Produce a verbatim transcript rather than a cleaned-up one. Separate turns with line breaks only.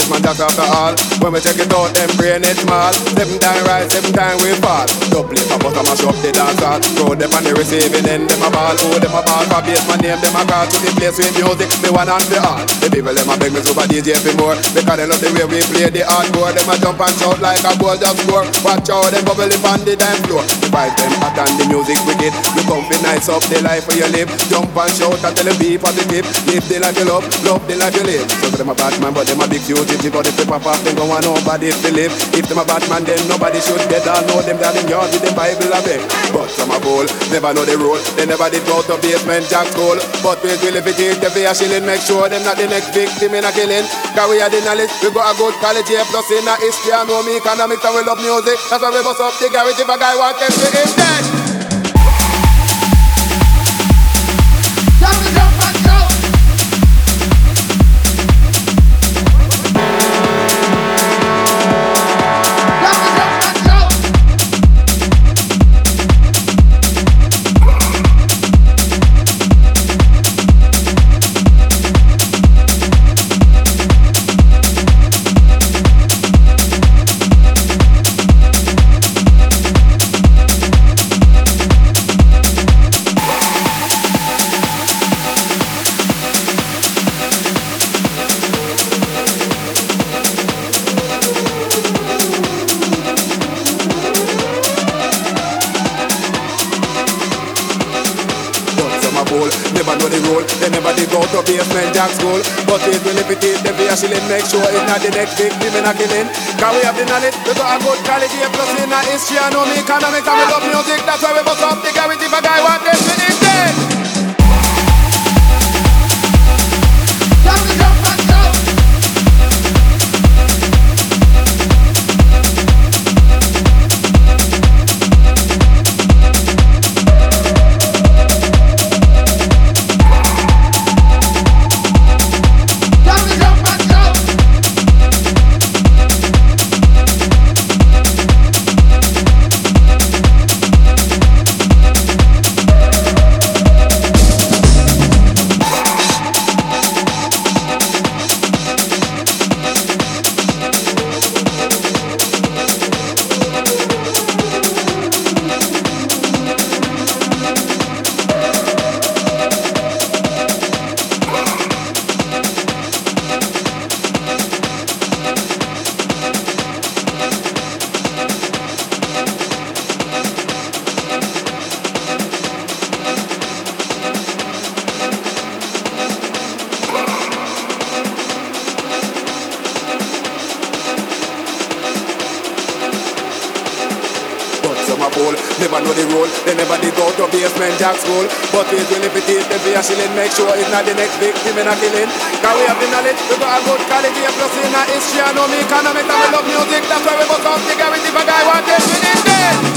basement just after all. When we check it out, them brain it small. Seven time rise, seven time we fall. Double it, but I mash up the dance hall. Throw them on the receiving end, them a ball. Oh, them a ball for basement name, them a call to the place with music. The one and the all. The people them a beg me super D J for more. Because they love the way we play the hardcore. Them a jump and shout like a ball just score. Watch out, them bubble up on the dance floor. The vibes them hot and the music wicked. You come be nice up the life where you live. Jump and shout and tell them be positive. Live the life you love, love the life you live. So them a bad man, but them a big fugitive. But if they pop off, them don't want nobody to live. If them a bad man, then nobody should get all know them down in yard with the Bible a beg. But some a fool, never know the rule. They never did go to basement jack school. But we will if it is the fair shilling. Make sure them not the next victim in a killing. Cause we are the knowledge, we got a good college here. Plus in a history and know me economics and we love music. That's why we bust up the garage if a guy wants to be in dead. Never know the rule, they never did go to basement jack school. But it will if it is, them be a shilling. Make sure it's not the next victim in a killing. Cause we have the knowledge, we got a good college here. Plus in a history and know me economics and we love music. That's why we bust up the garage if a guy want them to eat dead. Never know the rule, they never did go to basement jack school. But we will if it is, them be a shilling. Make sure it's not the next victim in a killing. Cause we have the knowledge, we got a good college here. Plus in a history and know me economics and we love music. That's why we bust off the garage if a guy want them to eat dead.